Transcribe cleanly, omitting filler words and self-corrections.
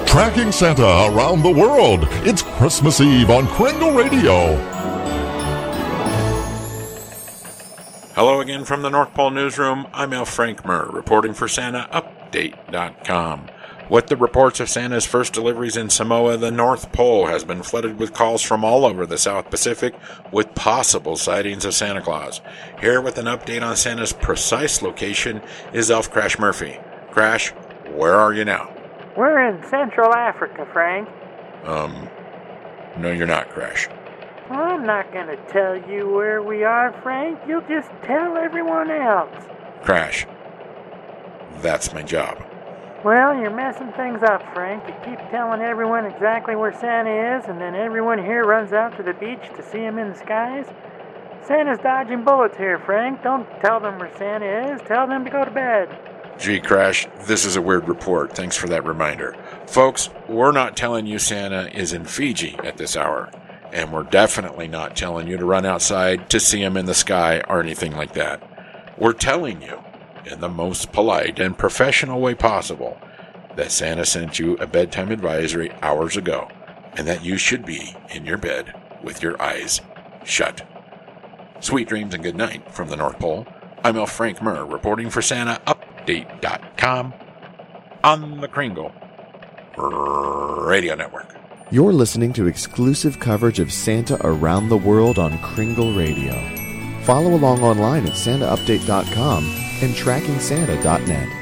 Tracking Santa around the world. It's Christmas Eve on Kringle Radio. Hello again from the North Pole Newsroom. I'm Al Frank Murr, reporting for SantaUpdate.com. With the reports of Santa's first deliveries in Samoa, the North Pole has been flooded with calls from all over the South Pacific with possible sightings of Santa Claus. Here with an update on Santa's precise location is Elf Crash Murphy. Crash, where are you now? We're in Central Africa, Frank. No, you're not, Crash. Well, I'm not going to tell you where we are, Frank. You'll just tell everyone else. Crash, that's my job. Well, you're messing things up, Frank. You keep telling everyone exactly where Santa is, and then everyone here runs out to the beach to see him in the skies. Santa's dodging bullets here, Frank. Don't tell them where Santa is. Tell them to go to bed. Gee, Crash, this is a weird report. Thanks for that reminder. Folks, we're not telling you Santa is in Fiji at this hour. And we're definitely not telling you to run outside to see him in the sky or anything like that. We're telling you, in the most polite and professional way possible, that Santa sent you a bedtime advisory hours ago, and that you should be in your bed with your eyes shut. Sweet dreams and good night from the North Pole. I'm L. Frank Murr, reporting for SantaUpdate.com on the Kringle Radio Network. You're listening to exclusive coverage of Santa around the world on Kringle Radio. Follow along online at SantaUpdate.com and TrackingSanta.net.